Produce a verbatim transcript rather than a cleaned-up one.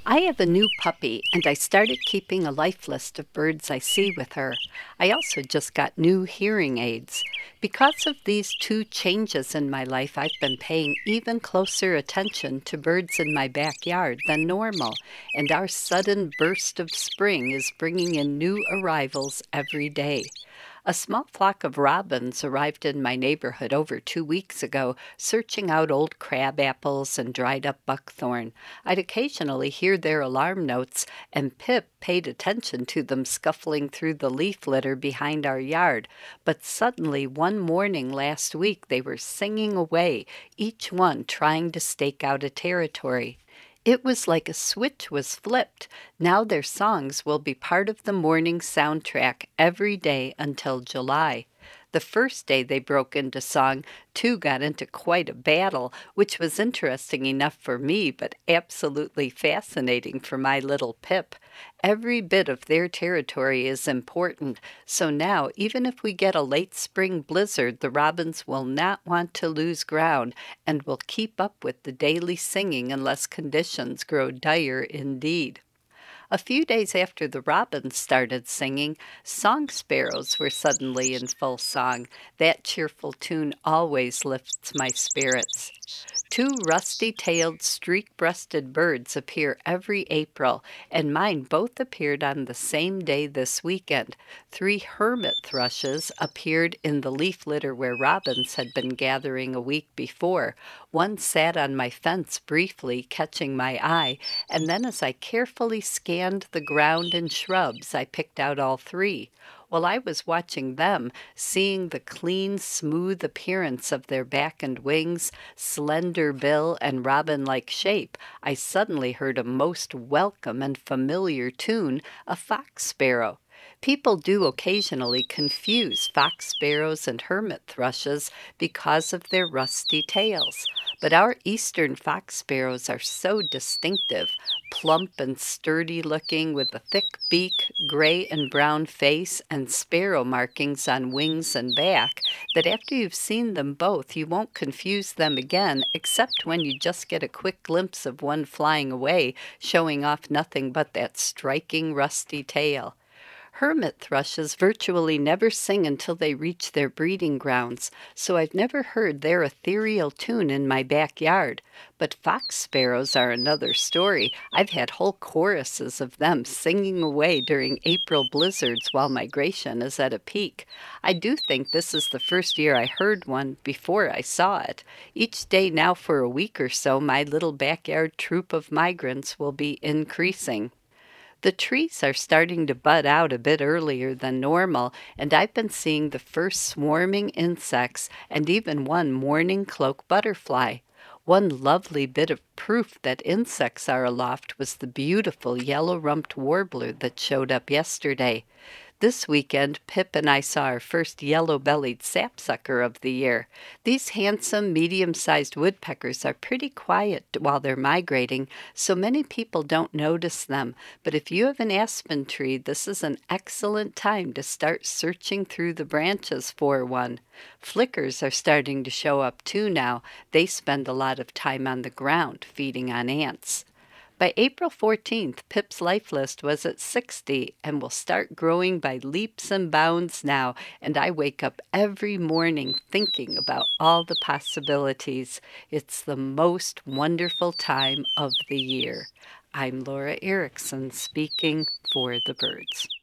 I have a new puppy, and I started keeping a life list of birds I see with her. I also just got new hearing aids. Because of these two changes in my life, I've been paying even closer attention to birds in my backyard than normal, and our sudden burst of spring is bringing in new arrivals every day. A small flock of robins arrived in my neighborhood over two weeks ago, searching out old crab apples and dried up buckthorn. I'd occasionally hear their alarm notes, and Pip paid attention to them scuffling through the leaf litter behind our yard. But suddenly, one morning last week, they were singing away, each one trying to stake out a territory. It was like a switch was flipped. Now their songs will be part of the morning soundtrack every day until July. The first day they broke into song, two got into quite a battle, which was interesting enough for me, but absolutely fascinating for my little Pip. Every bit of their territory is important, so now, even if we get a late spring blizzard, the robins will not want to lose ground and will keep up with the daily singing unless conditions grow dire indeed. A few days after the robins started singing, song sparrows were suddenly in full song. That cheerful tune always lifts my spirits. Two rusty-tailed, streak-breasted birds appear every April, and mine both appeared on the same day this weekend. Three hermit thrushes appeared in the leaf litter where robins had been gathering a week before. One sat on my fence briefly, catching my eye, and then as I carefully scanned the ground and shrubs, I picked out all three. While I was watching them, seeing the clean, smooth appearance of their back and wings, slender bill, and robin-like shape, I suddenly heard a most welcome and familiar tune, a fox sparrow. People do occasionally confuse fox sparrows and hermit thrushes because of their rusty tails, but our eastern fox sparrows are so distinctive, plump and sturdy looking with a thick beak, gray and brown face, and sparrow markings on wings and back, that after you've seen them both, you won't confuse them again, except when you just get a quick glimpse of one flying away, showing off nothing but that striking rusty tail. Hermit thrushes virtually never sing until they reach their breeding grounds, so I've never heard their ethereal tune in my backyard. But fox sparrows are another story. I've had whole choruses of them singing away during April blizzards while migration is at a peak. I do think this is the first year I heard one before I saw it. Each day now for a week or so, my little backyard troop of migrants will be increasing. The trees are starting to bud out a bit earlier than normal, and I've been seeing the first swarming insects and even one morning cloak butterfly. One lovely bit of proof that insects are aloft was the beautiful yellow-rumped warbler that showed up yesterday. This weekend, Pip and I saw our first yellow-bellied sapsucker of the year. These handsome, medium-sized woodpeckers are pretty quiet while they're migrating, so many people don't notice them. But if you have an aspen tree, this is an excellent time to start searching through the branches for one. Flickers are starting to show up too now. They spend a lot of time on the ground, feeding on ants. By April fourteenth, Pip's life list was at sixty and will start growing by leaps and bounds now, and I wake up every morning thinking about all the possibilities. It's the most wonderful time of the year. I'm Laura Erickson, speaking for the birds.